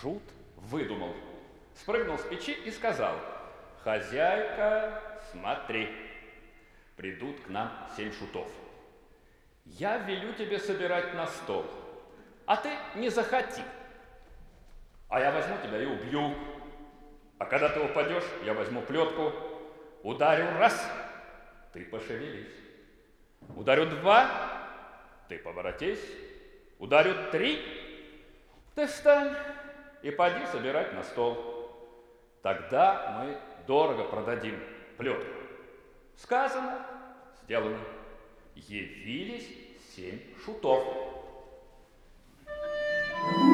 Шут выдумал, спрыгнул с печи и сказал: «Хозяйка, смотри, придут к нам 7 шутов. Я велю тебе собирать на стол, а ты не захоти. А я возьму тебя и убью. А когда ты упадешь, я возьму плетку, ударю раз, ты пошевелись. Ударю 2, ты поворотись. Ударю 3, ты встань и поди собирать на стол. Тогда мы дорого продадим плетку». Сказано, сделано. Явились 7 шутов.